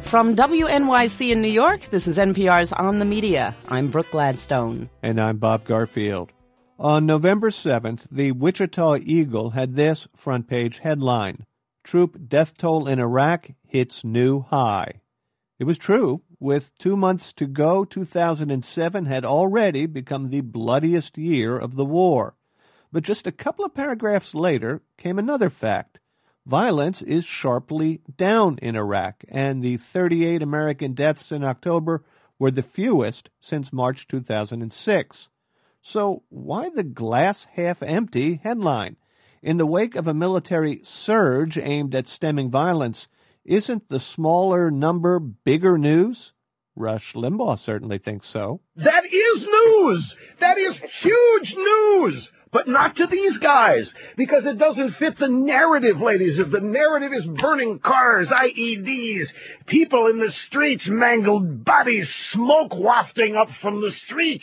From WNYC in New York, this is NPR's On the Media. I'm Brooke Gladstone. And I'm Bob Garfield. On November 7th, the Wichita Eagle had this front-page headline: Troop death toll in Iraq hits new high. It was true. With 2 months to go, 2007 had already become the bloodiest year of the war. But just a couple of paragraphs later came another fact. Violence is sharply down in Iraq, and the 38 American deaths in October were the fewest since March 2006. So why the glass-half-empty headline? In the wake of a military surge aimed at stemming violence, isn't the smaller number bigger news? Rush Limbaugh certainly thinks so. That is news! That is huge news! But not to these guys, because it doesn't fit the narrative, ladies. If the narrative is burning cars, IEDs, people in the streets, mangled bodies, smoke wafting up from the streets.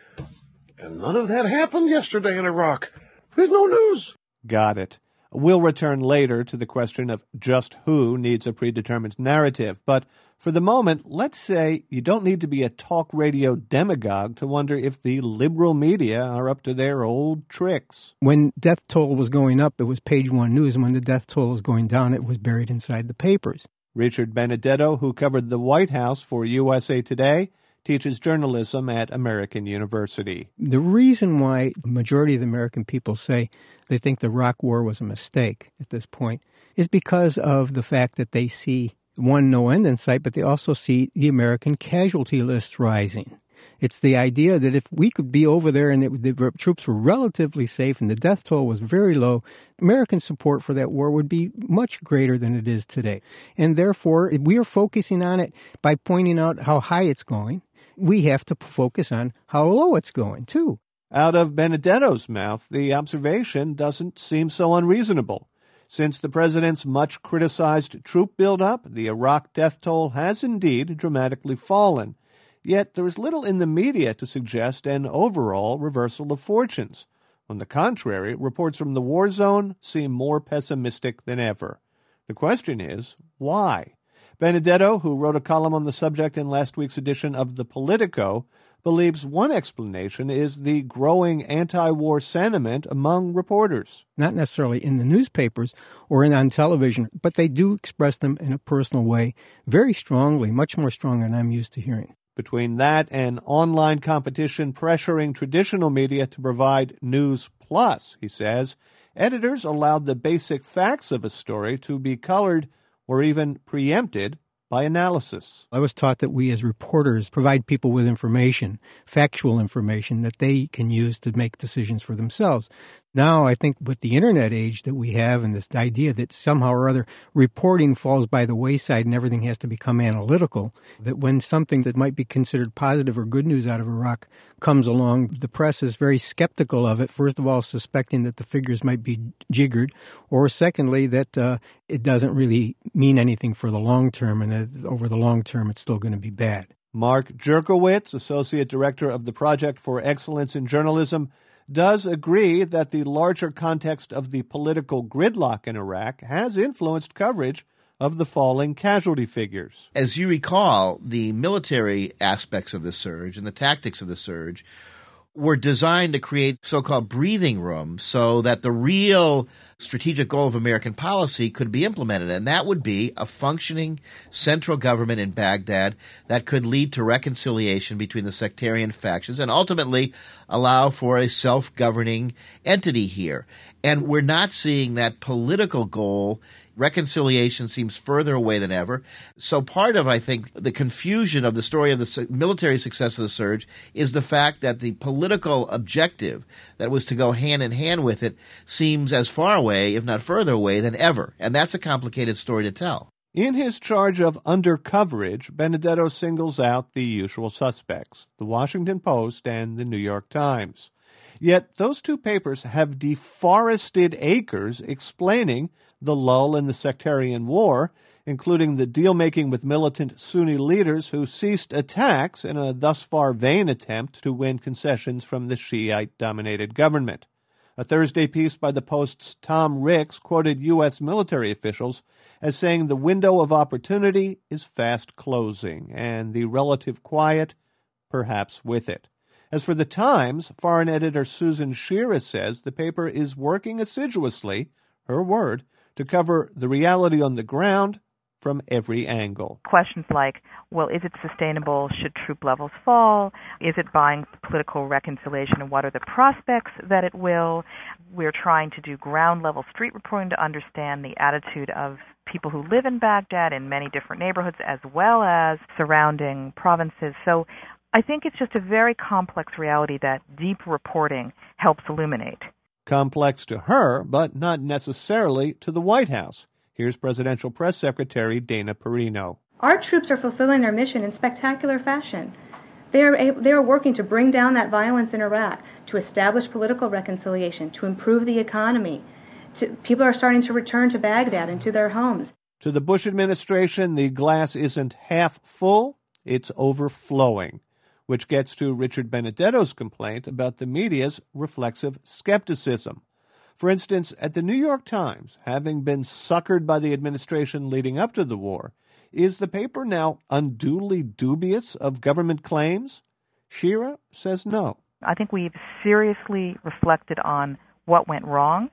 And none of that happened yesterday in Iraq. There's no news. Got it. We'll return later to the question of just who needs a predetermined narrative. But for the moment, let's say you don't need to be a talk radio demagogue to wonder if the liberal media are up to their old tricks. When death toll was going up, it was page one news, and when the death toll was going down, it was buried inside the papers. Richard Benedetto, who covered the White House for USA Today, teaches journalism at American University. The reason why the majority of the American people say they think the Iraq War was a mistake at this point is because of the fact that they see, one, no end in sight, but they also see the American casualty lists rising. It's the idea that if we could be over there and the troops were relatively safe and the death toll was very low, American support for that war would be much greater than it is today. And therefore, we are focusing on it by pointing out how high it's going. We have to focus on how low it's going, too. Out of Benedetto's mouth, the observation doesn't seem so unreasonable. Since the president's much-criticized troop buildup, the Iraq death toll has indeed dramatically fallen. Yet there is little in the media to suggest an overall reversal of fortunes. On the contrary, reports from the war zone seem more pessimistic than ever. The question is, why? Benedetto, who wrote a column on the subject in last week's edition of The Politico, believes one explanation is the growing anti-war sentiment among reporters. Not necessarily in the newspapers or on television, but they do express them in a personal way very strongly, much more strong than I'm used to hearing. Between that and online competition pressuring traditional media to provide news plus, he says, editors allowed the basic facts of a story to be colored or even preempted by analysis. I was taught that we as reporters provide people with information, factual information that they can use to make decisions for themselves. Now, I think with the internet age that we have and this idea that somehow or other reporting falls by the wayside and everything has to become analytical, that when something that might be considered positive or good news out of Iraq comes along, the press is very skeptical of it, first of all, suspecting that the figures might be jiggered, or secondly, that it doesn't really mean anything for the long term, and over the long term, it's still going to be bad. Mark Jerkowitz, Associate Director of the Project for Excellence in Journalism, does agree that the larger context of the political gridlock in Iraq has influenced coverage of the falling casualty figures. As you recall, the military aspects of the surge and the tactics of the surge were designed to create so-called breathing room so that the real strategic goal of American policy could be implemented, and that would be a functioning central government in Baghdad that could lead to reconciliation between the sectarian factions and ultimately allow for a self-governing entity here. And we're not seeing that political goal. Reconciliation seems further away than ever. So part of, I think, the confusion of the story of the military success of the surge is the fact that the political objective that was to go hand in hand with it seems as far away, if not further away, than ever. And that's a complicated story to tell. In his charge of undercoverage, Benedetto singles out the usual suspects, the Washington Post and the New York Times. Yet those two papers have deforested acres explaining the lull in the sectarian war, including the deal-making with militant Sunni leaders who ceased attacks in a thus far vain attempt to win concessions from the Shiite-dominated government. A Thursday piece by the Post's Tom Ricks quoted U.S. military officials as saying the window of opportunity is fast closing, and the relative quiet perhaps with it. As for the Times, foreign editor Susan Shira says the paper is working assiduously, her word, to cover the reality on the ground from every angle. Questions like, well, is it sustainable? Should troop levels fall? Is it buying political reconciliation? And what are the prospects that it will? We're trying to do ground-level street reporting to understand the attitude of people who live in Baghdad in many different neighborhoods as well as surrounding provinces. So I think it's just a very complex reality that deep reporting helps illuminate. Complex to her, but not necessarily to the White House. Here's Presidential Press Secretary Dana Perino. Our troops are fulfilling their mission in spectacular fashion. They are working to bring down that violence in Iraq, to establish political reconciliation, to improve the economy. People are starting to return to Baghdad and to their homes. To the Bush administration, the glass isn't half full, it's overflowing, which gets to Richard Benedetto's complaint about the media's reflexive skepticism. For instance, at the New York Times, having been suckered by the administration leading up to the war, is the paper now unduly dubious of government claims? Shira says no. I think we've seriously reflected on what went wrong.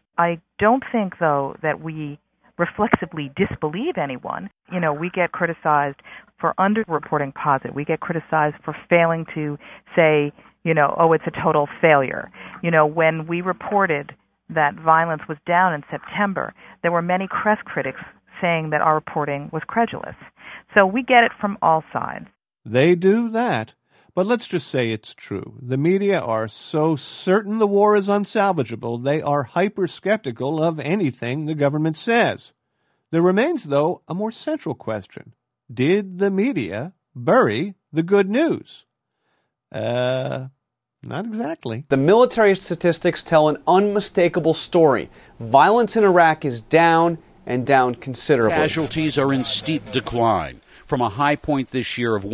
I don't think, though, that we reflexively disbelieve anyone. You know, we get criticized for underreporting positive. We get criticized for failing to say, oh, it's a total failure. When we reported that violence was down in September, there were many press critics saying that our reporting was credulous. So we get it from all sides. They do that. But let's just say it's true. The media are so certain the war is unsalvageable, they are hyper-skeptical of anything the government says. There remains, though, a more central question. Did the media bury the good news? Not exactly. The military statistics tell an unmistakable story. Violence in Iraq is down, and down considerably. Casualties are in steep decline, from a high point this year of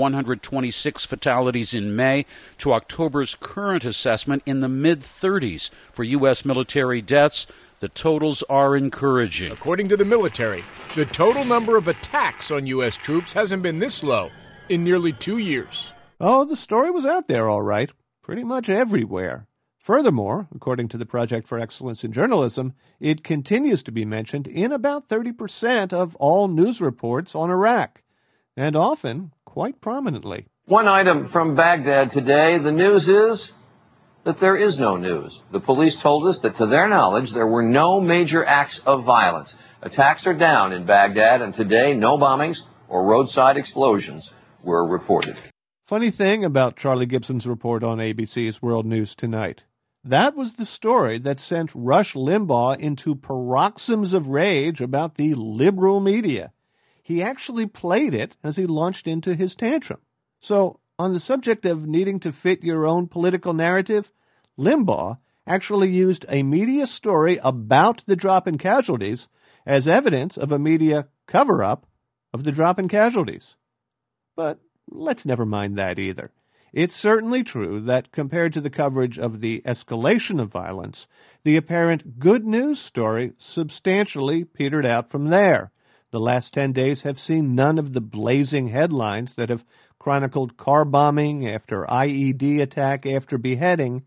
126 fatalities in May to October's current assessment in the mid-30s for U.S. military deaths. The totals are encouraging. According to the military, the total number of attacks on U.S. troops hasn't been this low in nearly 2 years. Oh, the story was out there, all right. Pretty much everywhere. Furthermore, according to the Project for Excellence in Journalism, it continues to be mentioned in about 30% of all news reports on Iraq, and often quite prominently. One item from Baghdad today, the news is that there is no news. The police told us that to their knowledge, there were no major acts of violence. Attacks are down in Baghdad, and today no bombings or roadside explosions were reported. Funny thing about Charlie Gibson's report on ABC's World News Tonight. That was the story that sent Rush Limbaugh into paroxysms of rage about the liberal media. He actually played it as he launched into his tantrum. So, on the subject of needing to fit your own political narrative, Limbaugh actually used a media story about the drop in casualties as evidence of a media cover-up of the drop in casualties. But let's never mind that either. It's certainly true that compared to the coverage of the escalation of violence, the apparent good news story substantially petered out from there. The last 10 days have seen none of the blazing headlines that have chronicled car bombing after IED attack after beheading,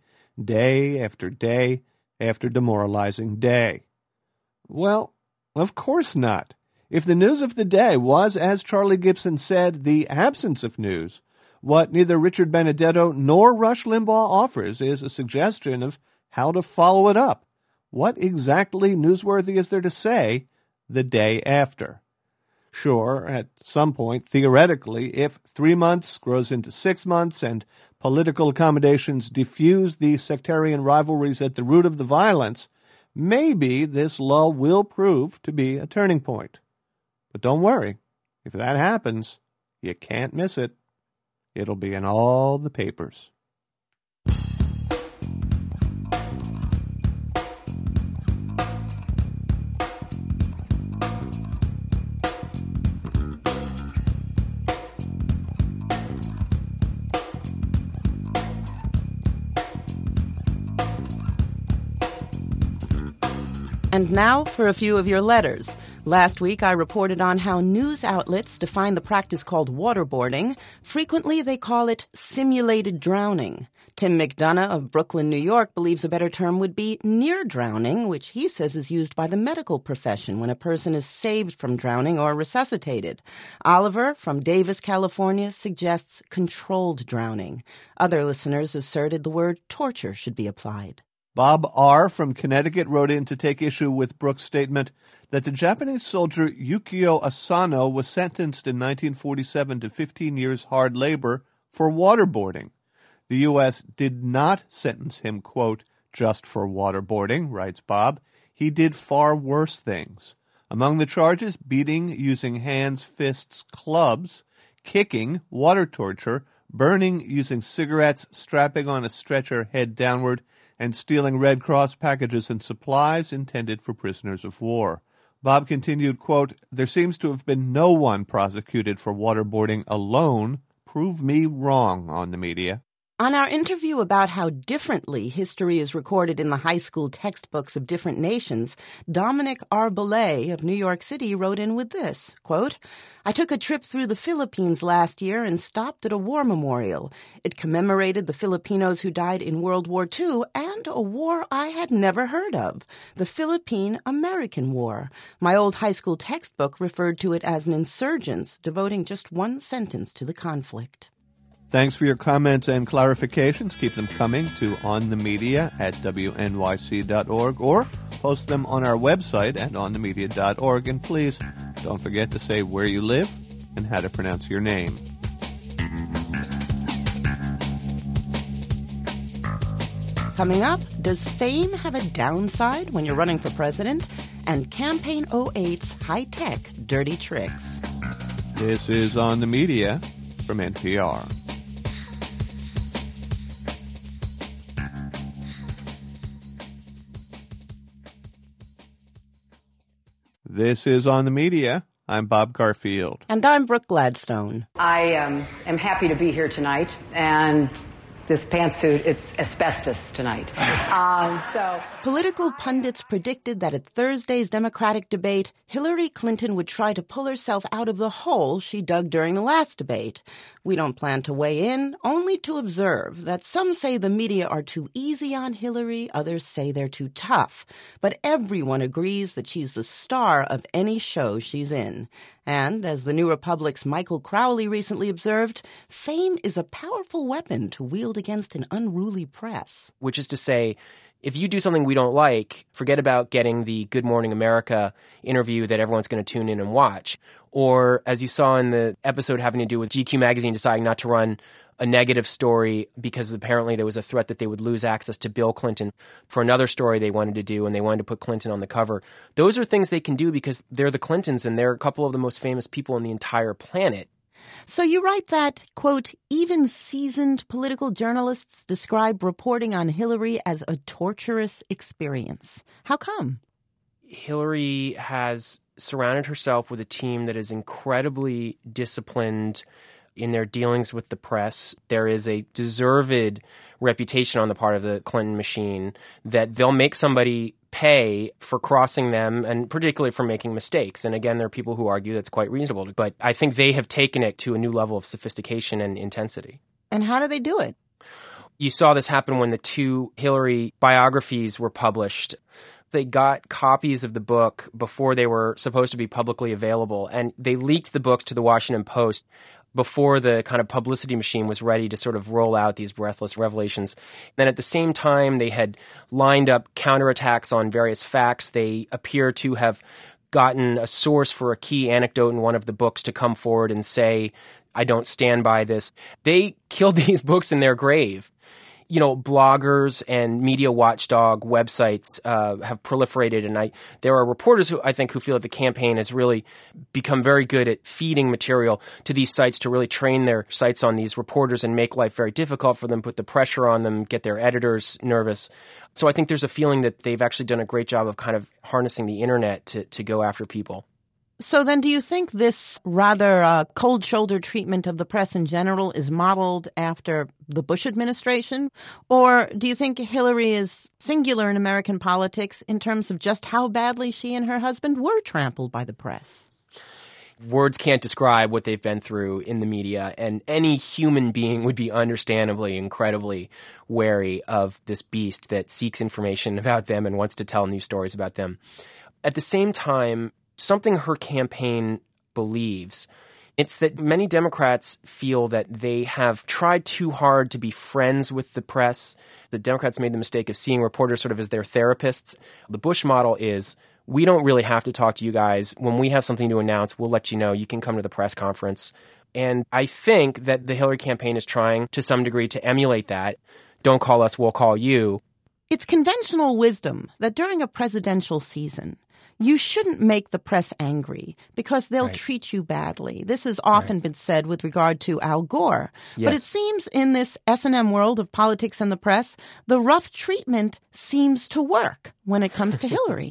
day after day after demoralizing day. Well, of course not. If the news of the day was, as Charlie Gibson said, the absence of news, what neither Richard Benedetto nor Rush Limbaugh offers is a suggestion of how to follow it up. What exactly newsworthy is there to say the day after? Sure, at some point, theoretically, if 3 months grows into 6 months and political accommodations diffuse the sectarian rivalries at the root of the violence, maybe this lull will prove to be a turning point. But don't worry, if that happens, you can't miss it. It'll be in all the papers. And now for a few of your letters. Last week, I reported on how news outlets define the practice called waterboarding. Frequently, they call it simulated drowning. Tim McDonough of Brooklyn, New York, believes a better term would be near drowning, which he says is used by the medical profession when a person is saved from drowning or resuscitated. Oliver from Davis, California, suggests controlled drowning. Other listeners asserted the word torture should be applied. Bob R. from Connecticut wrote in to take issue with Brooks' statement that the Japanese soldier Yukio Asano was sentenced in 1947 to 15 years hard labor for waterboarding. The U.S. did not sentence him, quote, just for waterboarding, writes Bob. He did far worse things. Among the charges, beating using hands, fists, clubs, kicking, water torture, burning using cigarettes, strapping on a stretcher head downward, and stealing Red Cross packages and supplies intended for prisoners of war. Bob continued, quote, there seems to have been no one prosecuted for waterboarding alone. Prove me wrong on the media. On our interview about how differently history is recorded in the high school textbooks of different nations, Dominic R. Belay of New York City wrote in with this, quote, I took a trip through the Philippines last year and stopped at a war memorial. It commemorated the Filipinos who died in World War II and a war I had never heard of, the Philippine-American War. My old high school textbook referred to it as an insurgence, devoting just one sentence to the conflict. Thanks for your comments and clarifications. Keep them coming to onthemedia@wnyc.org or post them on our website at onthemedia.org. And please don't forget to say where you live and how to pronounce your name. Coming up, does fame have a downside when you're running for president? And Campaign 08's high-tech dirty tricks. This is On the Media from NPR. This is On the Media. I'm Bob Garfield. And I'm Brooke Gladstone. I am happy to be here tonight, and this pantsuit, it's asbestos tonight. Political pundits predicted that at Thursday's Democratic debate, Hillary Clinton would try to pull herself out of the hole she dug during the last debate. We don't plan to weigh in, only to observe that some say the media are too easy on Hillary, others say they're too tough. But everyone agrees that she's the star of any show she's in. And, as the New Republic's Michael Crowley recently observed, fame is a powerful weapon to wield against an unruly press. Which is to say, if you do something we don't like, forget about getting the Good Morning America interview that everyone's going to tune in and watch. Or, as you saw in the episode having to do with GQ magazine deciding not to run a negative story because apparently there was a threat that they would lose access to Bill Clinton for another story they wanted to do, and they wanted to put Clinton on the cover. Those are things they can do because they're the Clintons, and they're a couple of the most famous people on the entire planet. So you write that, quote, even seasoned political journalists describe reporting on Hillary as a torturous experience. How come? Hillary has surrounded herself with a team that is incredibly disciplined in their dealings with the press. There is a deserved reputation on the part of the Clinton machine that they'll make somebody pay for crossing them, and particularly for making mistakes. And again, there are people who argue that's quite reasonable. But I think they have taken it to a new level of sophistication and intensity. And how do they do it? You saw this happen when the two Hillary biographies were published. They got copies of the book before they were supposed to be publicly available, and they leaked the book to the Washington Post before the kind of publicity machine was ready to sort of roll out these breathless revelations. Then at the same time, they had lined up counterattacks on various facts. They appear to have gotten a source for a key anecdote in one of the books to come forward and say, I don't stand by this. They killed these books in their grave. You know, bloggers and media watchdog websites have proliferated, and there are reporters who feel that the campaign has really become very good at feeding material to these sites to really train their sites on these reporters and make life very difficult for them, put the pressure on them, get their editors nervous. So I think there's a feeling that they've actually done a great job of kind of harnessing the internet to go after people. So then do you think this rather cold-shoulder treatment of the press in general is modeled after the Bush administration? Or do you think Hillary is singular in American politics in terms of just how badly she and her husband were trampled by the press? Words can't describe what they've been through in the media, and any human being would be understandably incredibly wary of this beast that seeks information about them and wants to tell news stories about them. At the same time, something her campaign believes, it's that many Democrats feel that they have tried too hard to be friends with the press. The Democrats made the mistake of seeing reporters sort of as their therapists. The Bush model is, we don't really have to talk to you guys. When we have something to announce, we'll let you know. You can come to the press conference. And I think that the Hillary campaign is trying to some degree to emulate that. Don't call us, we'll call you. It's conventional wisdom that during a presidential season, you shouldn't make the press angry because they'll treat you badly. This has often been said with regard to Al Gore. Yes. But it seems in this S&M world of politics and the press, the rough treatment seems to work when it comes to Hillary.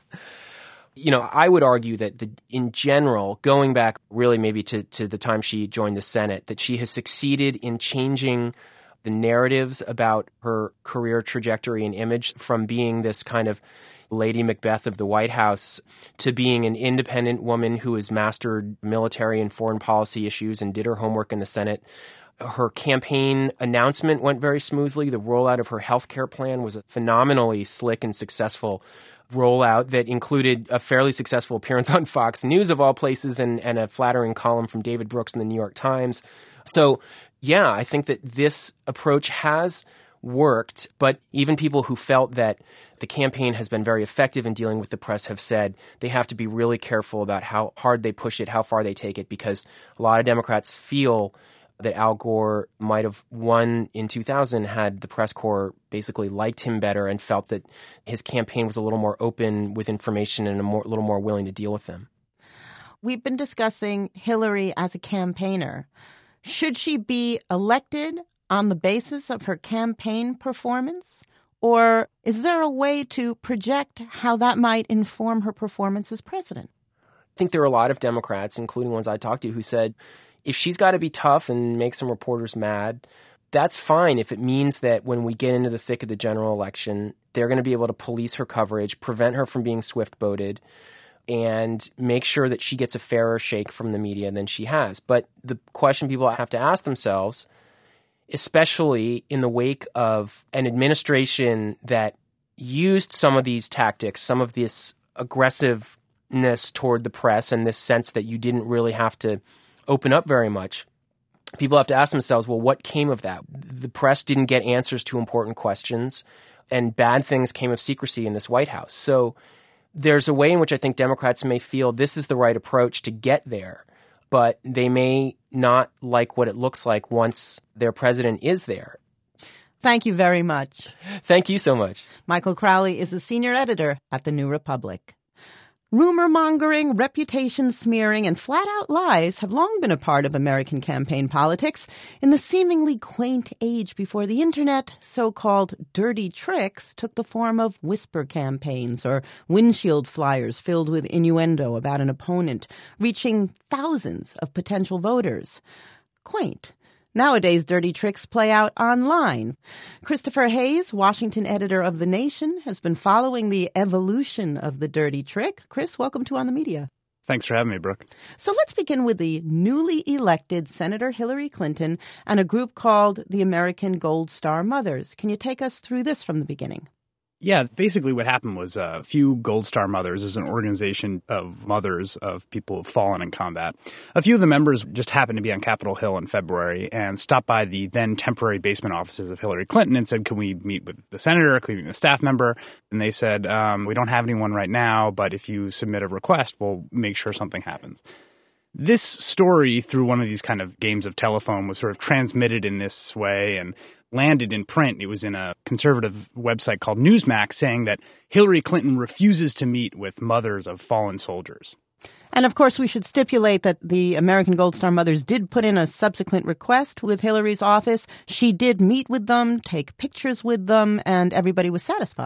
You know, I would argue that in general, going back really maybe to the time she joined the Senate, that she has succeeded in changing the narratives about her career trajectory and image from being this kind of Lady Macbeth of the White House to being an independent woman who has mastered military and foreign policy issues and did her homework in the Senate. Her campaign announcement went very smoothly. The rollout of her health care plan was a phenomenally slick and successful rollout that included a fairly successful appearance on Fox News, of all places, and a flattering column from David Brooks in the New York Times. So, yeah, I think that this approach has worked, but even people who felt that the campaign has been very effective in dealing with the press have said they have to be really careful about how hard they push it, how far they take it, because a lot of Democrats feel that Al Gore might have won in 2000 had the press corps basically liked him better and felt that his campaign was a little more open with information and a little more willing to deal with them. We've been discussing Hillary as a campaigner. Should she be elected on the basis of her campaign performance? Or is there a way to project how that might inform her performance as president? I think there are a lot of Democrats, including ones I talked to, who said, if she's got to be tough and make some reporters mad, that's fine if it means that when we get into the thick of the general election, they're going to be able to police her coverage, prevent her from being swift-boated, and make sure that she gets a fairer shake from the media than she has. But the question people have to ask themselves, especially in the wake of an administration that used some of these tactics, some of this aggressiveness toward the press and this sense that you didn't really have to open up very much, people have to ask themselves, well, what came of that? The press didn't get answers to important questions, and bad things came of secrecy in this White House. So there's a way in which I think Democrats may feel this is the right approach to get there, but they may not like what it looks like once their president is there. Thank you very much. Thank you so much. Michael Crowley is a senior editor at The New Republic. Rumor-mongering, reputation smearing, and flat-out lies have long been a part of American campaign politics. In the seemingly quaint age before the Internet, so-called dirty tricks took the form of whisper campaigns or windshield flyers filled with innuendo about an opponent, reaching thousands of potential voters. Quaint. Nowadays, dirty tricks play out online. Christopher Hayes, Washington editor of The Nation, has been following the evolution of the dirty trick. Chris, welcome to On the Media. Thanks for having me, Brooke. So let's begin with the newly elected Senator Hillary Clinton and a group called the American Gold Star Mothers. Can you take us through this from the beginning? Yeah, basically what happened was a few Gold Star Mothers is an organization of mothers of people who've fallen in combat. A few of the members just happened to be on Capitol Hill in February and stopped by the then temporary basement offices of Hillary Clinton and said, can we meet with the senator? Can we meet with a staff member? And they said, we don't have anyone right now, but if you submit a request, we'll make sure something happens. This story, through one of these kind of games of telephone, was sort of transmitted in this way and landed in print. It was in a conservative website called Newsmax saying that Hillary Clinton refuses to meet with mothers of fallen soldiers. And of course, we should stipulate that the American Gold Star Mothers did put in a subsequent request with Hillary's office. She did meet with them, take pictures with them, and everybody was satisfied.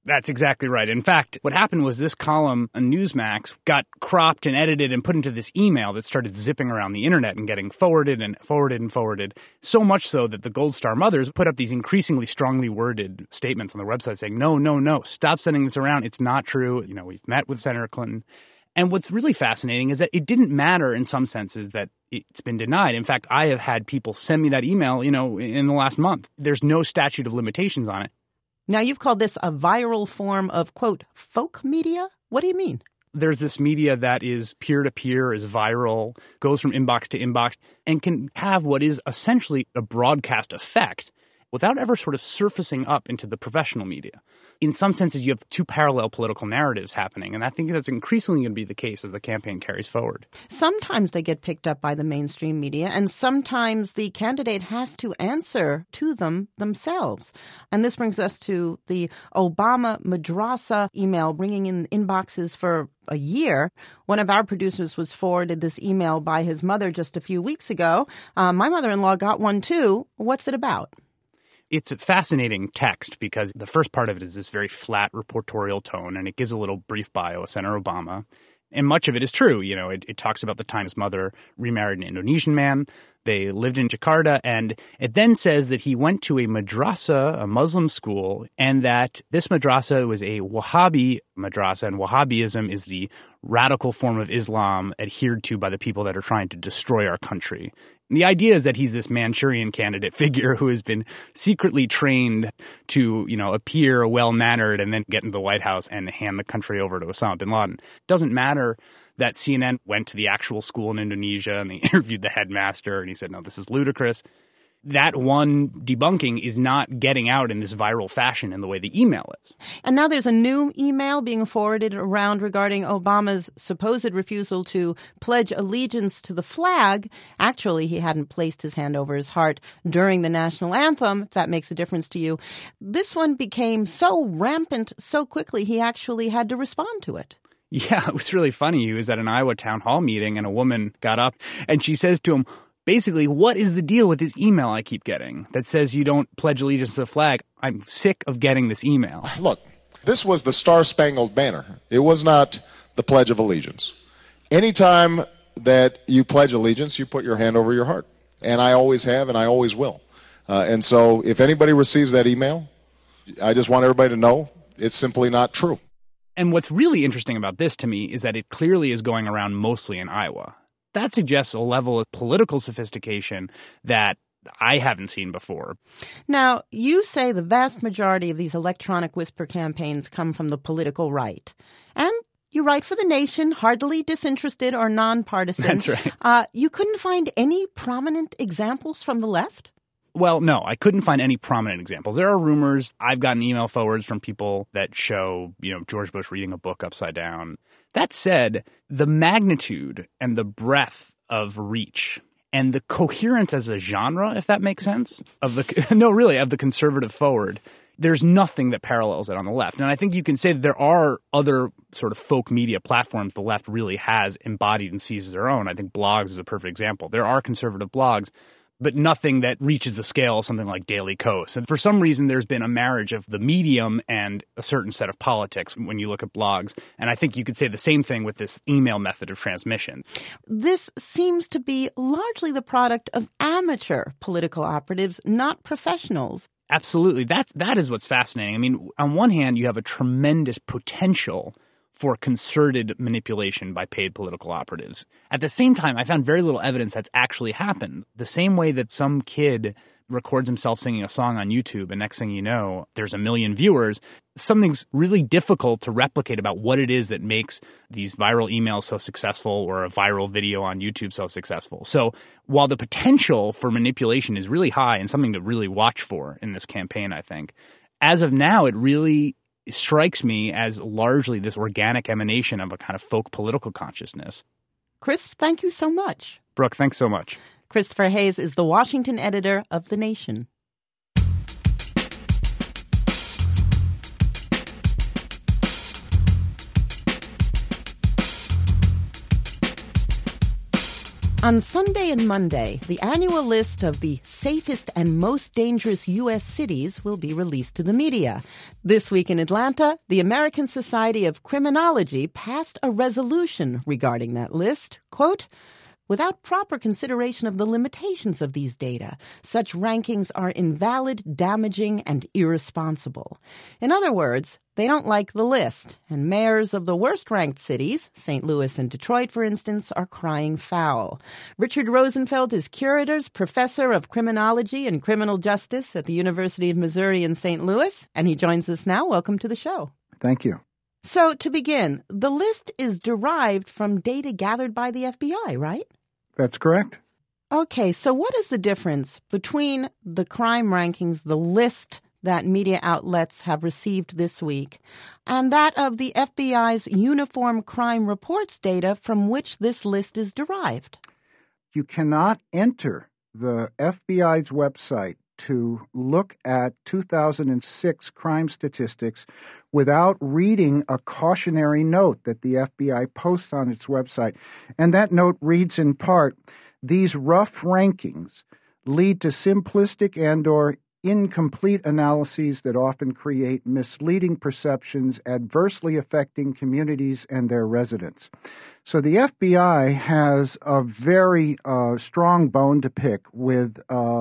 That's exactly right. In fact, what happened was this column on Newsmax got cropped and edited and put into this email that started zipping around the internet and getting forwarded and forwarded and forwarded, so much so that the Gold Star mothers put up these increasingly strongly worded statements on their website saying, no, stop sending this around. It's not true. You know, we've met with Senator Clinton. And what's really fascinating is that it didn't matter in some senses that it's been denied. In fact, I have had people send me that email, in the last month. There's no statute of limitations on it. Now, you've called this a viral form of, quote, folk media? What do you mean? There's this media that is peer-to-peer, is viral, goes from inbox to inbox, and can have what is essentially a broadcast effect without ever sort of surfacing up into the professional media. In some senses, you have two parallel political narratives happening, and I think that's increasingly going to be the case as the campaign carries forward. Sometimes they get picked up by the mainstream media, and sometimes the candidate has to answer to them themselves. And this brings us to the Obama madrasa email bringing in inboxes for a year. One of our producers was forwarded this email by his mother just a few weeks ago. My mother-in-law got one too. What's it about? It's a fascinating text because the first part of it is this very flat reportorial tone, and it gives a little brief bio of Senator Obama. And much of it is true. It talks about the time his mother remarried an Indonesian man. They lived in Jakarta, and it then says that he went to a madrasa, a Muslim school, and that this madrasa was a Wahhabi madrasa, and Wahhabism is the radical form of Islam adhered to by the people that are trying to destroy our country. And the idea is that he's this Manchurian candidate figure who has been secretly trained to, appear well-mannered and then get into the White House and hand the country over to Osama bin Laden. It doesn't matter that CNN went to the actual school in Indonesia and they interviewed the headmaster and he said, no, this is ludicrous. That one debunking is not getting out in this viral fashion in the way the email is. And now there's a new email being forwarded around regarding Obama's supposed refusal to pledge allegiance to the flag. Actually, he hadn't placed his hand over his heart during the national anthem, if that makes a difference to you. This one became so rampant so quickly, he actually had to respond to it. Yeah, it was really funny. He was at an Iowa town hall meeting and a woman got up and she says to him, basically, what is the deal with this email I keep getting that says you don't pledge allegiance to the flag? I'm sick of getting this email. Look, this was the Star-Spangled Banner. It was not the Pledge of Allegiance. Anytime that you pledge allegiance, you put your hand over your heart. And I always have, and I always will. And so if anybody receives that email, I just want everybody to know it's simply not true. And what's really interesting about this to me is that it clearly is going around mostly in Iowa. That suggests a level of political sophistication that I haven't seen before. Now, you say the vast majority of these electronic whisper campaigns come from the political right. And you write for The Nation, hardly disinterested or nonpartisan. That's right. You couldn't find any prominent examples from the left? Well, no, I couldn't find any prominent examples. There are rumors. I've gotten email forwards from people that show, George Bush reading a book upside down. That said, the magnitude and the breadth of reach and the coherence as a genre, if that makes sense, of the conservative forward, there's nothing that parallels it on the left. And I think you can say that there are other sort of folk media platforms the left really has embodied and sees as their own. I think blogs is a perfect example. There are conservative blogs, but nothing that reaches the scale of something like Daily Kos. And for some reason, there's been a marriage of the medium and a certain set of politics when you look at blogs. And I think you could say the same thing with this email method of transmission. This seems to be largely the product of amateur political operatives, not professionals. Absolutely. That is what's fascinating. I mean, on one hand, you have a tremendous potential for concerted manipulation by paid political operatives. At the same time, I found very little evidence that's actually happened. The same way that some kid records himself singing a song on YouTube and next thing you know, there's 1 million viewers, something's really difficult to replicate about what it is that makes these viral emails so successful or a viral video on YouTube so successful. So while the potential for manipulation is really high and something to really watch for in this campaign, I think, as of now, it really strikes me as largely this organic emanation of a kind of folk political consciousness. Chris, thank you so much. Brooke, thanks so much. Christopher Hayes is the Washington editor of The Nation. On Sunday and Monday, the annual list of the safest and most dangerous U.S. cities will be released to the media. This week in Atlanta, the American Society of Criminology passed a resolution regarding that list. Quote, "Without proper consideration of the limitations of these data, such rankings are invalid, damaging, and irresponsible." In other words, they don't like the list, and mayors of the worst-ranked cities, St. Louis and Detroit, for instance, are crying foul. Richard Rosenfeld is Curator's Professor of Criminology and Criminal Justice at the University of Missouri in St. Louis, and he joins us now. Welcome to the show. Thank you. So, to begin, the list is derived from data gathered by the FBI, right? That's correct. Okay, so what is the difference between the crime rankings, the list that media outlets have received this week, and that of the FBI's Uniform Crime Reports data from which this list is derived? You cannot enter the FBI's website to look at 2006 crime statistics without reading a cautionary note that the FBI posts on its website. And that note reads in part, "These rough rankings lead to simplistic and/or incomplete analyses that often create misleading perceptions, adversely affecting communities and their residents." So the FBI has a very strong bone to pick with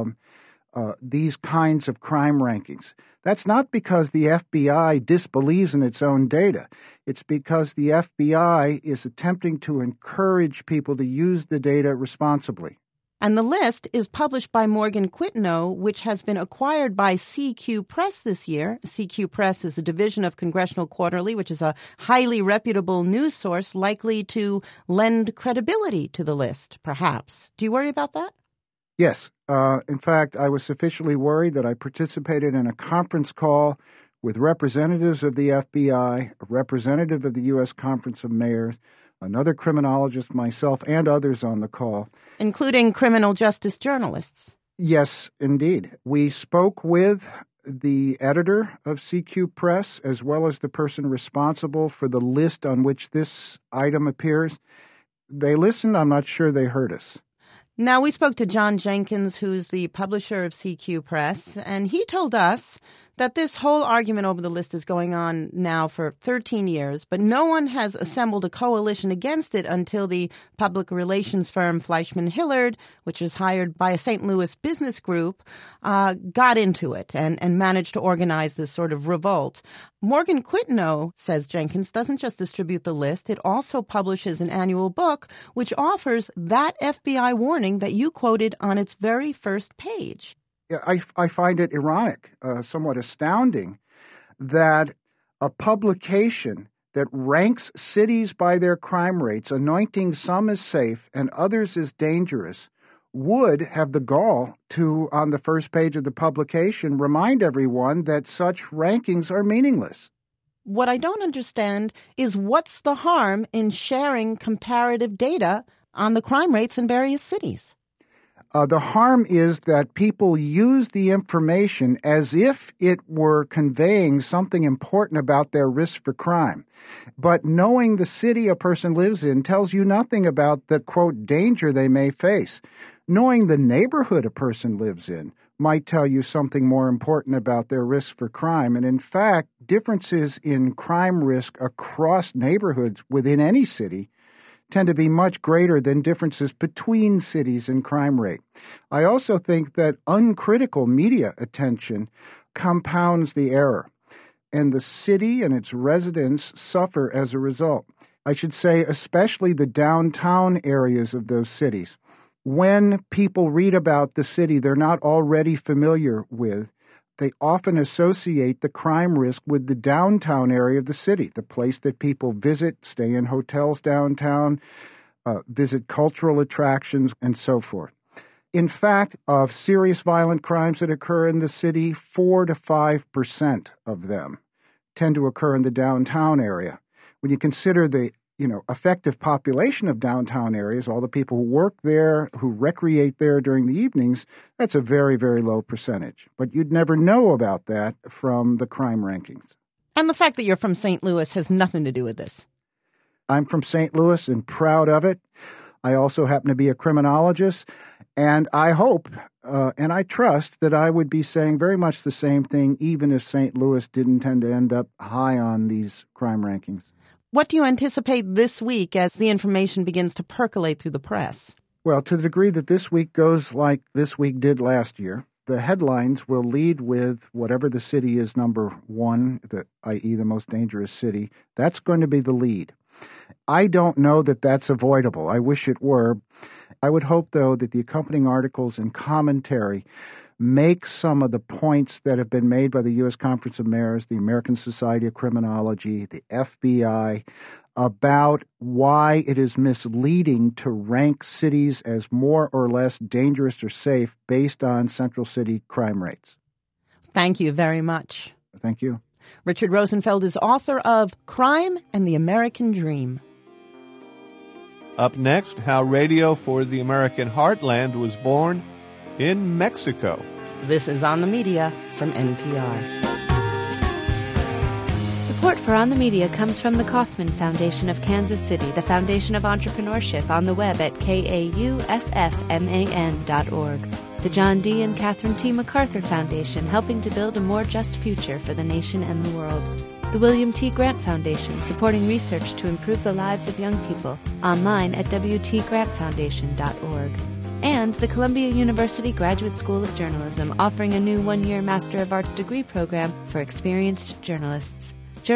these kinds of crime rankings. That's not because the FBI disbelieves in its own data. It's because the FBI is attempting to encourage people to use the data responsibly. And the list is published by Morgan Quitno, which has been acquired by CQ Press this year. CQ Press is a division of Congressional Quarterly, which is a highly reputable news source likely to lend credibility to the list, perhaps. Do you worry about that? Yes. In fact, I was sufficiently worried that I participated in a conference call with representatives of the FBI, a representative of the U.S. Conference of Mayors, another criminologist, myself, and others on the call. Including criminal justice journalists. Yes, indeed. We spoke with the editor of CQ Press as well as the person responsible for the list on which this item appears. They listened. I'm not sure they heard us. Now, we spoke to John Jenkins, who's the publisher of CQ Press, and he told us that this whole argument over the list is going on now for 13 years, but no one has assembled a coalition against it until the public relations firm Fleishman Hillard, which is hired by a St. Louis business group, got into it and managed to organize this sort of revolt. Morgan Quitno, says Jenkins, doesn't just distribute the list, it also publishes an annual book which offers that FBI warning that you quoted on its very first page. I find it ironic, somewhat astounding, that a publication that ranks cities by their crime rates, anointing some as safe and others as dangerous, would have the gall to, on the first page of the publication, remind everyone that such rankings are meaningless. What I don't understand is what's the harm in sharing comparative data on the crime rates in various cities? The harm is that people use the information as if it were conveying something important about their risk for crime. But knowing the city a person lives in tells you nothing about the, quote, danger they may face. Knowing the neighborhood a person lives in might tell you something more important about their risk for crime. And in fact, differences in crime risk across neighborhoods within any city tend to be much greater than differences between cities in crime rate. I also think that uncritical media attention compounds the error, and the city and its residents suffer as a result. I should say especially the downtown areas of those cities. When people read about the city they're not already familiar with, they often associate the crime risk with the downtown area of the city, the place that people visit, stay in hotels downtown, visit cultural attractions, and so forth. In fact, of serious violent crimes that occur in the city, 4 to 5% of them tend to occur in the downtown area. When you consider the effective population of downtown areas, all the people who work there, who recreate there during the evenings, that's a very, very low percentage. But you'd never know about that from the crime rankings. And the fact that you're from St. Louis has nothing to do with this. I'm from St. Louis and proud of it. I also happen to be a criminologist, and I hope and I trust that I would be saying very much the same thing even if St. Louis didn't tend to end up high on these crime rankings. What do you anticipate this week as the information begins to percolate through the press? Well, to the degree that this week goes like this week did last year, the headlines will lead with whatever the city is number one, i.e. the most dangerous city. That's going to be the lead. I don't know that that's avoidable. I wish it were. I would hope, though, that the accompanying articles and commentary make some of the points that have been made by the U.S. Conference of Mayors, the American Society of Criminology, the FBI, about why it is misleading to rank cities as more or less dangerous or safe based on central city crime rates. Thank you very much. Thank you. Richard Rosenfeld is author of Crime and the American Dream. Up next, how Radio for the American Heartland was born in Mexico. This is On the Media from NPR. Support for On the Media comes from the Kauffman Foundation of Kansas City, the Foundation of Entrepreneurship, on the web at kauffman.org. The John D. and Catherine T. MacArthur Foundation, helping to build a more just future for the nation and the world. The William T. Grant Foundation, supporting research to improve the lives of young people, online at wtgrantfoundation.org. And the Columbia University Graduate School of Journalism, offering a new one-year Master of Arts degree program for experienced journalists.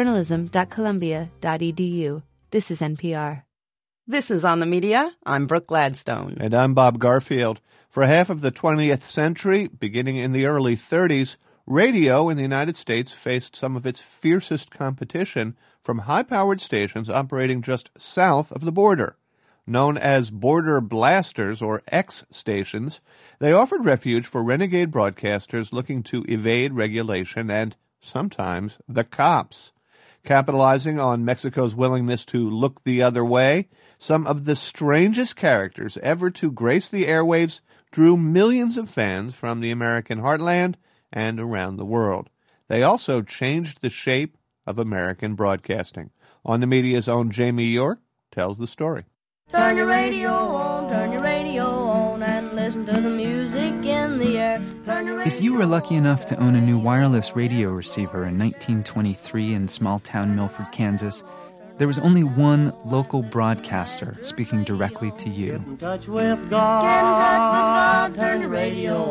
journalism.columbia.edu. This is NPR. This is On the Media. I'm Brooke Gladstone. And I'm Bob Garfield. For half of the 20th century, beginning in the early 30s, radio in the United States faced some of its fiercest competition from high-powered stations operating just south of the border. Known as border blasters, or X stations, they offered refuge for renegade broadcasters looking to evade regulation and, sometimes, the cops. Capitalizing on Mexico's willingness to look the other way, some of the strangest characters ever to grace the airwaves drew millions of fans from the American heartland and around the world. They also changed the shape of American broadcasting. On the Media's own Jamie York tells the story. Turn your radio on, and listen to the music in the air. If you were lucky enough to own a new wireless radio receiver in 1923 in small-town Milford, Kansas, there was only one local broadcaster speaking directly to you. Get in touch with God. Turn your radio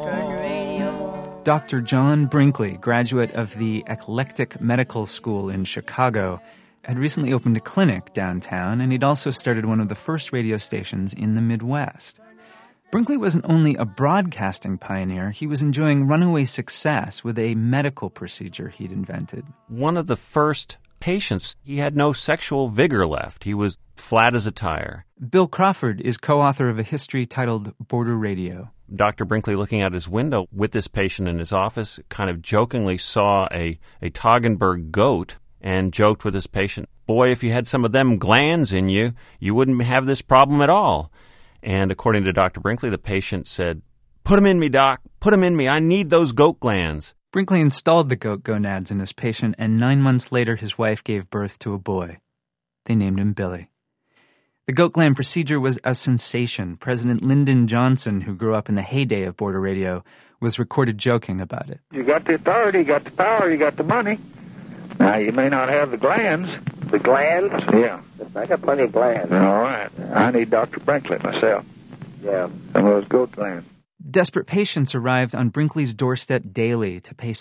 on. Dr. John Brinkley, graduate of the Eclectic Medical School in Chicago, had recently opened a clinic downtown, and he'd also started one of the first radio stations in the Midwest. Brinkley wasn't only a broadcasting pioneer, he was enjoying runaway success with a medical procedure he'd invented. One of the first patients, he had no sexual vigor left. He was flat as a tire. Bill Crawford is co-author of a history titled Border Radio. Dr. Brinkley, looking out his window with this patient in his office, kind of jokingly saw a Toggenburg goat and joked with his patient, boy, if you had some of them glands in you, you wouldn't have this problem at all. And according to Dr. Brinkley, the patient said, "Put them in me, doc. Put them in me. I need those goat glands." Brinkley installed the goat gonads in his patient, and 9 months later his wife gave birth to a boy. They named him Billy. The goat gland procedure was a sensation. President Lyndon Johnson, who grew up in the heyday of border radio, was recorded joking about it. You got the authority, you got the power, you got the money. Now, you may not have the glands. The glands? Yeah. I got plenty of glands. All right. I need Dr. Brinkley myself. Yeah. Some of those goat glands. Desperate patients arrived on Brinkley's doorstep daily to pay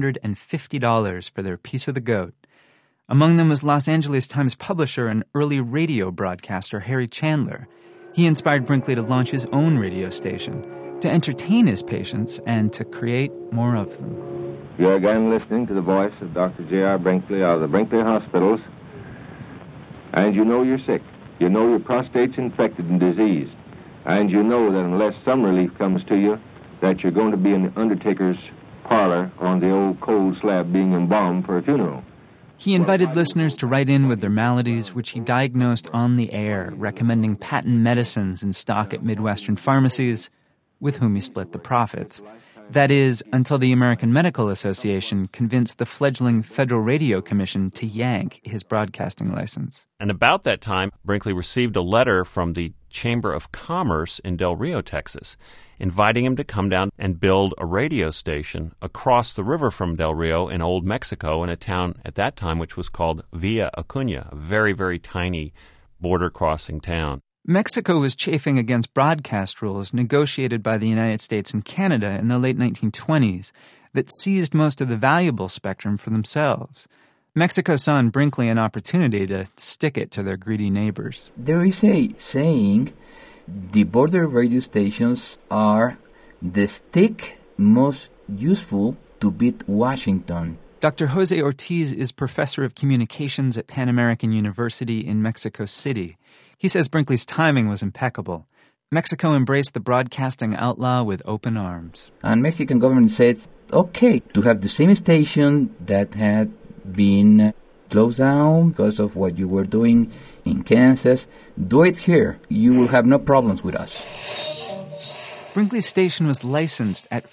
$750 for their piece of the goat. Among them was Los Angeles Times publisher and early radio broadcaster Harry Chandler. He inspired Brinkley to launch his own radio station, to entertain his patients, and to create more of them. You're again listening to the voice of Dr. J.R. Brinkley of the Brinkley Hospitals. And you know you're sick. You know your prostate's infected and diseased. And you know that unless some relief comes to you, that you're going to be in the undertaker's parlor on the old cold slab being embalmed for a funeral. He invited listeners to write in with their maladies, which he diagnosed on the air, recommending patent medicines in stock at Midwestern pharmacies, with whom he split the profits. That is, until the American Medical Association convinced the fledgling Federal Radio Commission to yank his broadcasting license. And about that time, Brinkley received a letter from the Chamber of Commerce in Del Rio, Texas, inviting him to come down and build a radio station across the river from Del Rio in Old Mexico, in a town at that time which was called Villa Acuña, a very, very tiny border-crossing town. Mexico was chafing against broadcast rules negotiated by the United States and Canada in the late 1920s that seized most of the valuable spectrum for themselves. Mexico saw in Brinkley an opportunity to stick it to their greedy neighbors. There is a saying, the border radio stations are the stick most useful to beat Washington. Dr. Jose Ortiz is professor of communications at Pan American University in Mexico City. He says Brinkley's timing was impeccable. Mexico embraced the broadcasting outlaw with open arms. And Mexican government said, okay, to have the same station that had been closed down because of what you were doing in Kansas, do it here. You will have no problems with us. Brinkley's station was licensed at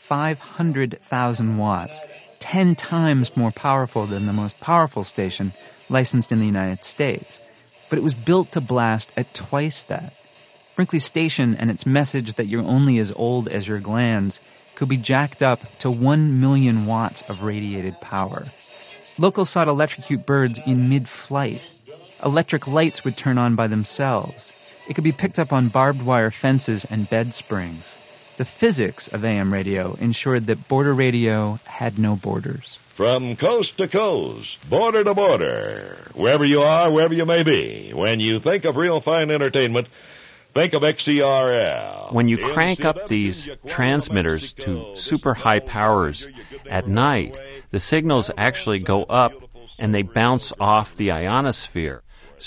500,000 watts, 10 times more powerful than the most powerful station licensed in the United States. But it was built to blast at twice that. Brinkley's station and its message that you're only as old as your glands could be jacked up to 1 million watts of radiated power. Locals sought electrocute birds in mid-flight. Electric lights would turn on by themselves. It could be picked up on barbed wire fences and bed springs. The physics of AM radio ensured that border radio had no borders. From coast to coast, border to border, wherever you are, wherever you may be, when you think of real fine entertainment, think of XCRL. When you crank up these transmitters to super high powers at night, the signals actually go up and they bounce off the ionosphere.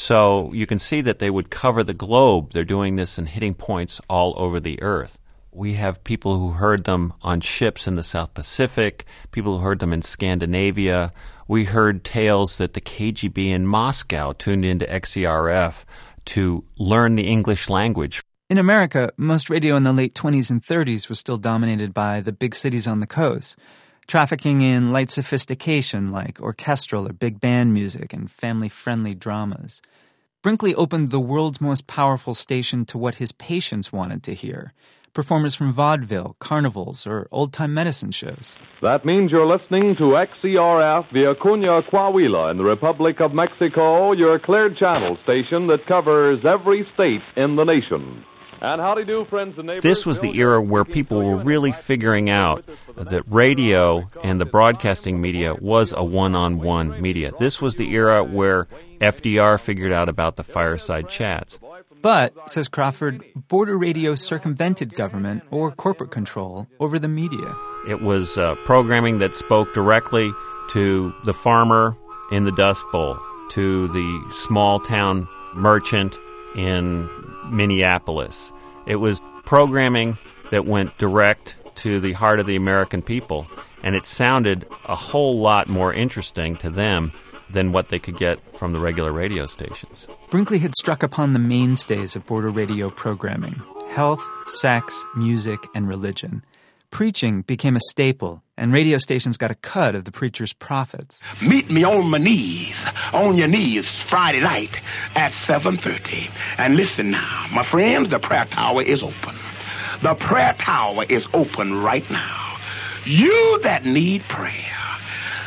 So you can see that they would cover the globe. They're doing this and hitting points all over the earth. We have people who heard them on ships in the South Pacific, people who heard them in Scandinavia. We heard tales that the KGB in Moscow tuned into XERF to learn the English language. In America, most radio in the late 20s and 30s was still dominated by the big cities on the coast, trafficking in light sophistication like orchestral or big band music and family-friendly dramas. Brinkley opened the world's most powerful station to what his patients wanted to hear, performers from vaudeville, carnivals, or old-time medicine shows. That means you're listening to XERF via Acuña, Coahuila in the Republic of Mexico, your cleared channel station that covers every state in the nation. And howdy do, friends and neighbors. This was the era where people were really figuring out that radio and the broadcasting media was a one-on-one media. This was the era where FDR figured out about the fireside chats. But, says Crawford, border radio circumvented government or corporate control over the media. It was programming that spoke directly to the farmer in the Dust Bowl, to the small-town merchant in Minneapolis. It was programming that went direct to the heart of the American people, and it sounded a whole lot more interesting to them than what they could get from the regular radio stations. Brinkley had struck upon the mainstays of border radio programming: health, sex, music, and religion. Preaching became a staple, and radio stations got a cut of the preacher's profits. Meet me on my knees, on your knees, Friday night at 7:30. And listen now, my friends, the prayer tower is open. The prayer tower is open right now. You that need prayer,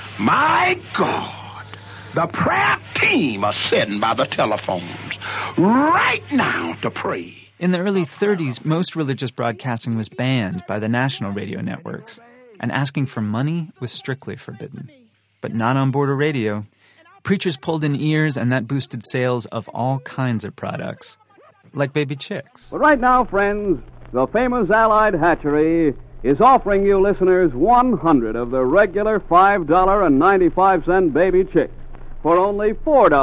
my God, the prayer team are sitting by the telephones right now to pray. In the early 30s, most religious broadcasting was banned by the national radio networks, and asking for money was strictly forbidden. But not on border radio. Preachers pulled in ears, and that boosted sales of all kinds of products, like baby chicks. But right now, friends, the famous Allied Hatchery is offering you listeners 100 of the regular $5.95 baby chicks for only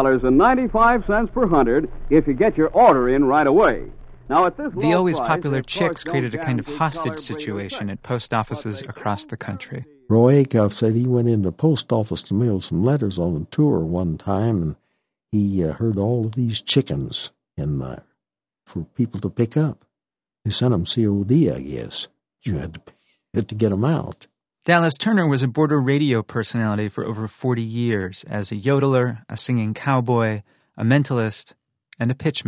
$4.95 per 100 if you get your order in right away. Now, at this the always popular chicks created a kind of hostage situation at post offices across the country. Roy Acuff said he went in the post office to mail some letters on a tour one time, and he heard all of these chickens and for people to pick up. They sent them COD, I guess. You had to get them out. Dallas Turner was a border radio personality for over 40 years as a yodeler, a singing cowboy, a mentalist, and a pitchman.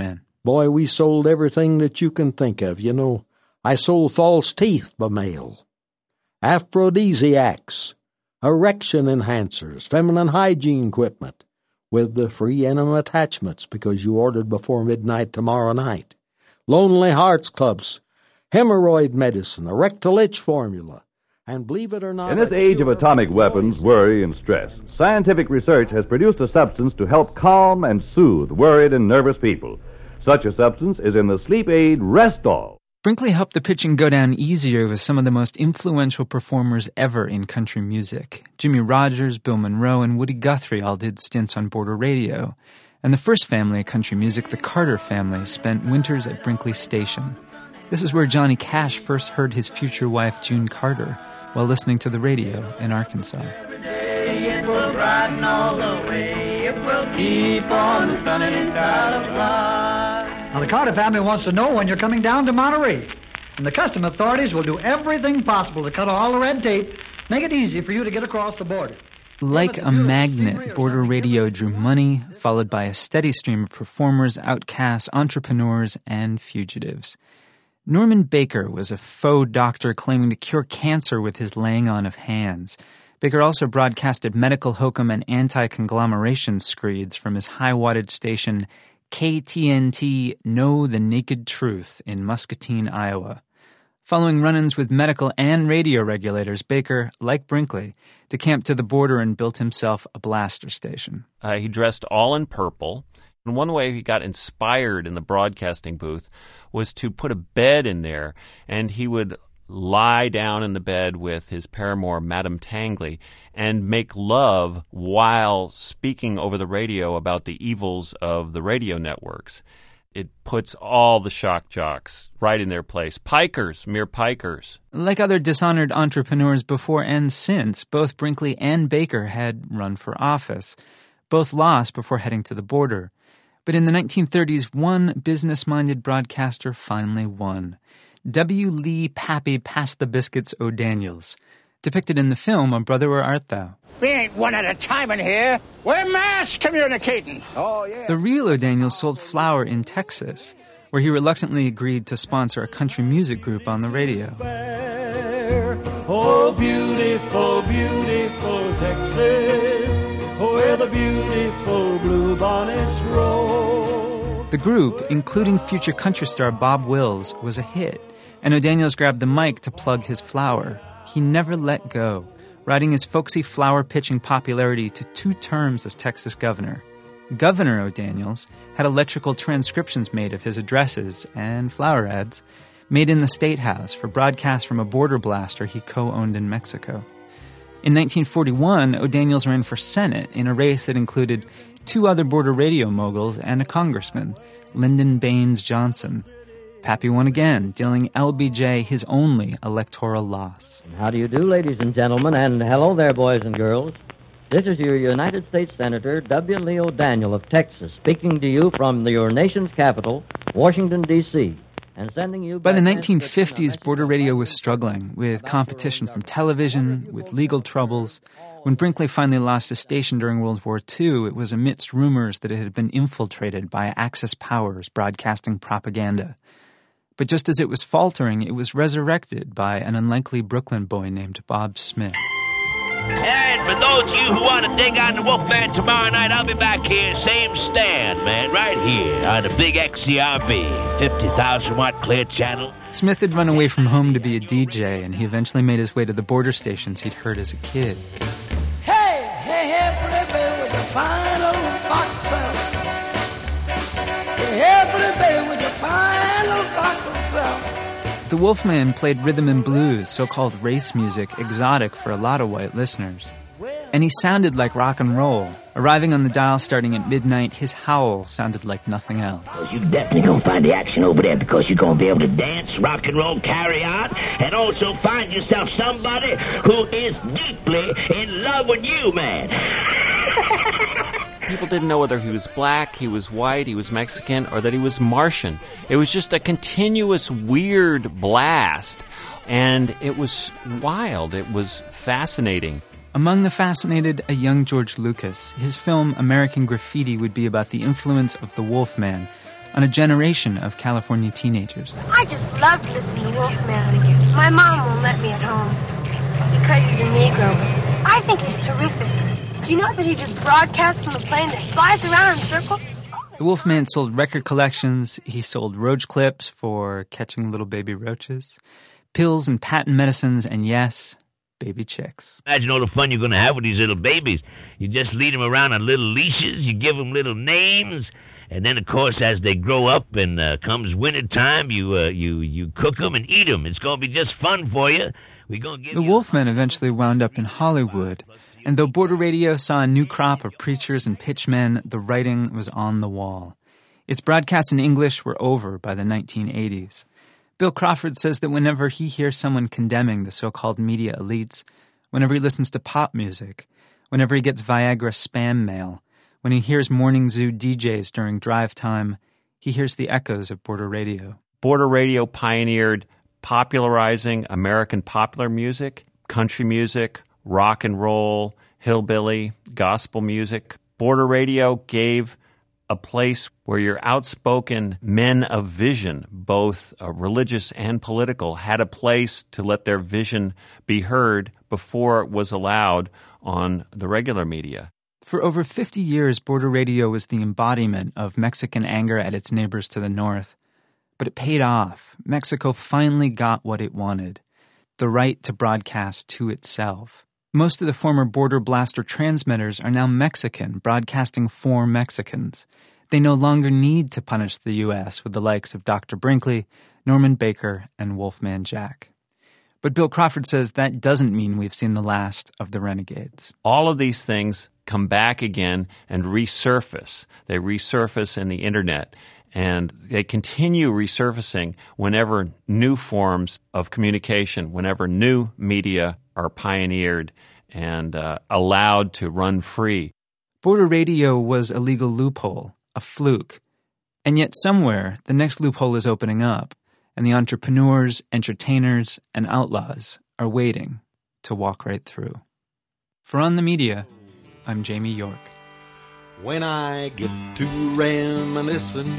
Boy, we sold everything that you can think of. You know, I sold false teeth by mail, aphrodisiacs, erection enhancers, feminine hygiene equipment, with the free enema attachments because you ordered before midnight tomorrow night, Lonely Hearts Clubs, hemorrhoid medicine, erectile itch formula, and believe it or not... In this age of atomic weapons, worry, and stress, scientific research has produced a substance to help calm and soothe worried and nervous people. Such a substance is in the sleep aid Restall. Brinkley helped the pitching go down easier with some of the most influential performers ever in country music. Jimmy Rogers, Bill Monroe, and Woody Guthrie all did stints on border radio. And the first family of country music, the Carter family, spent winters at Brinkley Station. This is where Johnny Cash first heard his future wife, June Carter, while listening to the radio in Arkansas. Every day it will brighten all the way. It will keep on the sunny side of life. Now, the Carter family wants to know when you're coming down to Monterey. And the custom authorities will do everything possible to cut all the red tape, make it easy for you to get across the border. Like a magnet, border radio drew money, followed by a steady stream of performers, outcasts, entrepreneurs, and fugitives. Norman Baker was a faux doctor claiming to cure cancer with his laying on of hands. Baker also broadcasted medical hokum and anti-conglomeration screeds from his high-wattage station KTNT Know the Naked Truth in Muscatine, Iowa. Following run-ins with medical and radio regulators, Baker, like Brinkley, decamped to the border and built himself a blaster station. He dressed all in purple. And one way he got inspired in the broadcasting booth was to put a bed in there, and he would lie down in the bed with his paramour, Madame Tangley, and make love while speaking over the radio about the evils of the radio networks. It puts all the shock jocks right in their place. Pikers, mere pikers. Like other dishonored entrepreneurs before and since, both Brinkley and Baker had run for office. Both lost before heading to the border. But in the 1930s, one business-minded broadcaster finally won. W. Lee Pappy Pass the Biscuits O'Daniels. Depicted in the film, A Brother Where Art Thou? We ain't one at a time in here. We're mass communicating. Oh, yeah. The real O'Daniels sold flour in Texas, where he reluctantly agreed to sponsor a country music group on the radio. Oh, beautiful, beautiful Texas, where the beautiful bluebonnets roll. The group, including future country star Bob Wills, was a hit, and O'Daniels grabbed the mic to plug his flour. He never let go, riding his folksy flower-pitching popularity to 2 terms as Texas governor. Governor O'Daniels had electrical transcriptions made of his addresses and flower ads, made in the State House for broadcast from a border blaster he co-owned in Mexico. In 1941, O'Daniels ran for Senate in a race that included 2 other border radio moguls and a congressman, Lyndon Baines Johnson. Pappy won again, dealing LBJ his only electoral loss. How do you do, ladies and gentlemen, and hello there, boys and girls. This is your United States Senator W. Lee O'Daniel of Texas, speaking to you from your nation's capital, Washington, D.C., and sending you... By the 1950s, border radio was struggling with competition from television, with legal troubles. When Brinkley finally lost his station during World War II, it was amidst rumors that it had been infiltrated by Axis powers broadcasting propaganda. But just as it was faltering, it was resurrected by an unlikely Brooklyn boy named Bob Smith. And for those of you who want to dig on the Wolfman tomorrow night, I'll be back here, same stand, man, right here on the big XCRB, 50,000 watt clear channel. Smith had run away from home to be a DJ, and he eventually made his way to the border stations he'd heard as a kid. Hey, hey, hey, pretty baby with your fine little fox sound. Hey, pretty baby with your fine little fox sound. The Wolfman played rhythm and blues, so-called race music, exotic for a lot of white listeners. And he sounded like rock and roll. Arriving on the dial starting at midnight, his howl sounded like nothing else. You definitely gonna find the action over there because you're gonna be able to dance, rock and roll, carry on, and also find yourself somebody who is deeply in love with you, man. People didn't know whether he was black, he was white, he was Mexican, or that he was Martian. It was just a continuous weird blast, and it was wild. It was fascinating. Among the fascinated, a young George Lucas. His film American Graffiti would be about the influence of the Wolfman, on a generation of California teenagers. I just love to listen to Wolfman. My mom won't let me at home because he's a Negro. I think he's terrific. Do you know that he just broadcasts from a plane that flies around in circles? The Wolfman sold record collections. He sold roach clips for catching little baby roaches, pills and patent medicines, and yes, baby chicks. Imagine all the fun you're going to have with these little babies. You just lead them around on little leashes. You give them little names. And then, of course, as they grow up and comes winter time, you cook them and eat them. It's going to be just fun for you. We're going to give the Wolfmen eventually wound up in Hollywood. And though Border Radio saw a new crop of preachers and pitchmen, the writing was on the wall. Its broadcasts in English were over by the 1980s. Bill Crawford says that whenever he hears someone condemning the so-called media elites, whenever he listens to pop music, whenever he gets Viagra spam mail, when he hears morning zoo DJs during drive time, he hears the echoes of Border Radio. Border Radio pioneered popularizing American popular music, country music, rock and roll, hillbilly, gospel music. Border Radio gave a place where your outspoken men of vision, both religious and political, had a place to let their vision be heard before it was allowed on the regular media. For over 50 years, Border Radio was the embodiment of Mexican anger at its neighbors to the north. But it paid off. Mexico finally got what it wanted, the right to broadcast to itself. Most of the former Border Blaster transmitters are now Mexican, broadcasting for Mexicans. They no longer need to punish the U.S. with the likes of Dr. Brinkley, Norman Baker, and Wolfman Jack. But Bill Crawford says that doesn't mean we've seen the last of the renegades. All of these things come back again and resurface. They resurface in the Internet, and they continue resurfacing whenever new forms of communication, whenever new media are pioneered and allowed to run free. Border Radio was a legal loophole, a fluke. And yet somewhere, the next loophole is opening up, and the entrepreneurs, entertainers, and outlaws are waiting to walk right through. For On the Media, I'm Jamie York. When I get to reminiscing,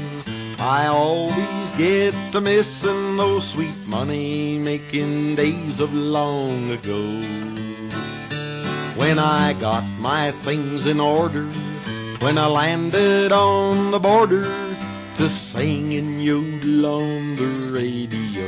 I always get to missing those sweet money-making days of long ago. When I got my things in order, when I landed on the border to sing and yodel on the radio.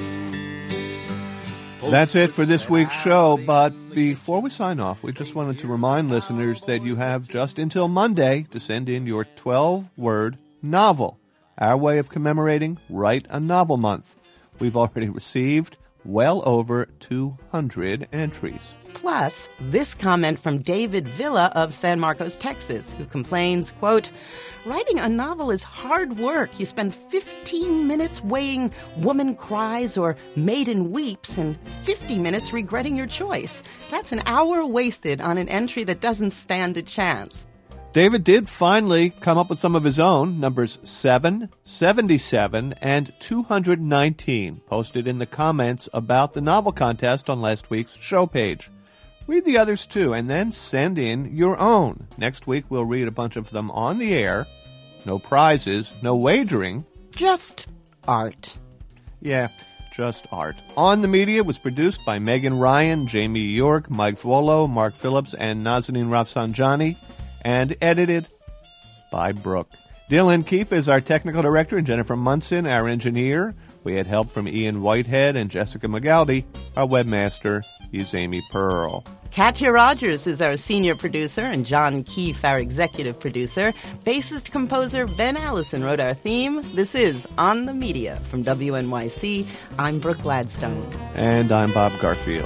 That's it for this week's show, but before we sign off, we just wanted to remind listeners that you have just until Monday to send in your 12-word novel. Our way of commemorating Write a Novel Month. We've already received well over 200 entries. Plus, this comment from David Villa of San Marcos, Texas, who complains, quote, writing a novel is hard work. You spend 15 minutes weighing woman cries or maiden weeps and 50 minutes regretting your choice. That's an hour wasted on an entry that doesn't stand a chance. David did finally come up with some of his own, numbers 7, 77, and 219, posted in the comments about the novel contest on last week's show page. Read the others, too, and then send in your own. Next week, we'll read a bunch of them on the air. No prizes, no wagering. Just art. Yeah, just art. On the Media was produced by Megan Ryan, Jamie York, Mike Volo, Mark Phillips, and Nazanin Rafsanjani, and edited by Brooke. Dylan Keefe is our technical director, and Jennifer Munson, our engineer. We had help from Ian Whitehead and Jessica McGaldy. Our webmaster is Amy Pearl. Katya Rogers is our senior producer, and John Keefe, our executive producer. Bassist-composer Ben Allison wrote our theme. This is On the Media from WNYC. I'm Brooke Gladstone. And I'm Bob Garfield.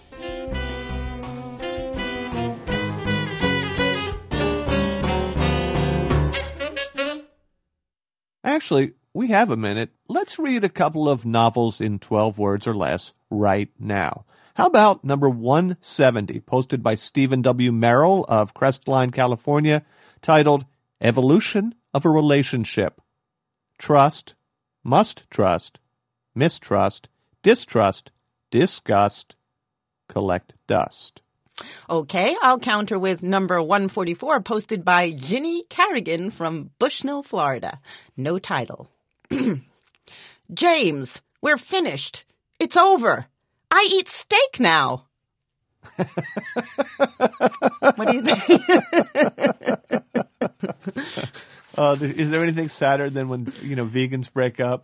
Actually, we have a minute. Let's read a couple of novels in 12 words or less right now. How about number 170, posted by Stephen W. Merrill of Crestline, California, titled Evolution of a Relationship. Trust, must trust, mistrust, distrust, disgust, collect dust. Okay, I'll counter with number 144, posted by Ginny Carrigan from Bushnell, Florida. No title. James, we're finished. It's over. I eat steak now. What do you think? Is there anything sadder than when, vegans break up?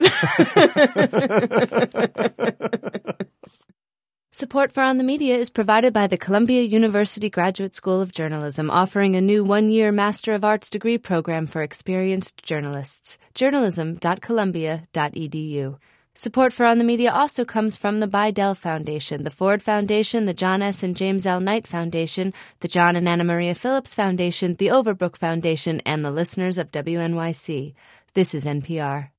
Support for On the Media is provided by the Columbia University Graduate School of Journalism, offering a new 1-year Master of Arts degree program for experienced journalists. journalism.columbia.edu. Support for On the Media also comes from the Bidell Foundation, the Ford Foundation, the John S. and James L. Knight Foundation, the John and Anna Maria Phillips Foundation, the Overbrook Foundation, and the listeners of WNYC. This is NPR.